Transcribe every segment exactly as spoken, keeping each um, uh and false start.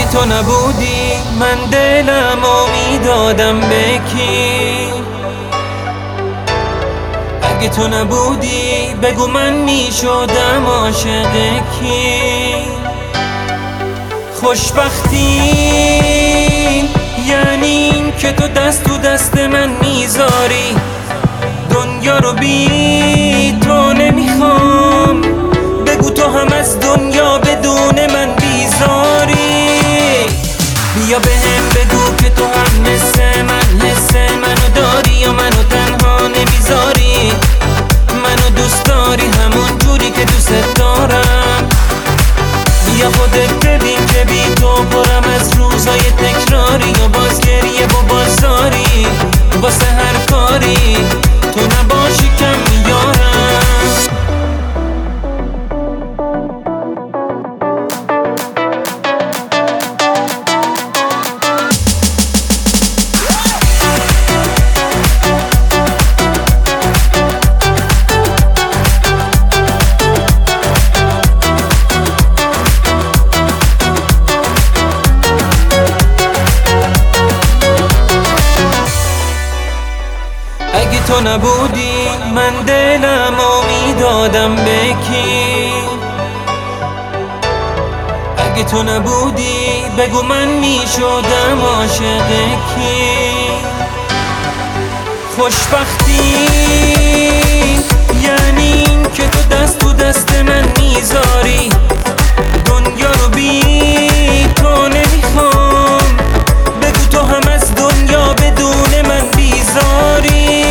اگه تو نبودی من دلمو میدادم به کی؟ اگه تو نبودی بگو من میشدم عاشق کی؟ خوشبختی یعنی این که تو دست تو دست من میذاری، دنیا رو بی تو نمیخوام، بگو تو هم از دنیا بدون من بیزاری. بیا بهم بگو که تو هم مثل من حس منو داری یا منو تنها نمیذاری، منو دوست داری همون جوری که دوست دارم. بیا خودت ببین که بی تو پرم از روزای تکراری و باز گریه و بازاری واسه هر کاری تو نباشی کم میارم. اگه تو نبودی من دلمو میدادم به کی؟ اگه تو نبودی بگو من میشدم عاشق کی؟ خوشبختی یعنی این که تو دست تو دست من میذاری، دنیا رو بی تو نمیخوام، بگو تو هم از دنیا بدون من بیزاری.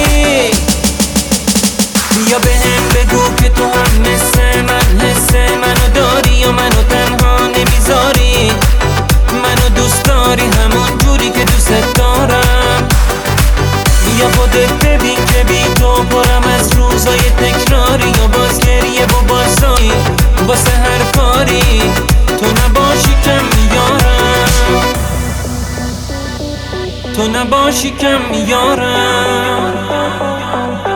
بیا بهم بگو که تو هم مثل من حس منو داری یا منو تنها نمیذاری، منو دوست داری همون جوری که دوست دارم. بیا خودت ببین که بی تو پرم از روزای تکراری و باز گریه و بازاری واسه هر کاری تو نباشی کم میارم، تو نباشی کم میارم.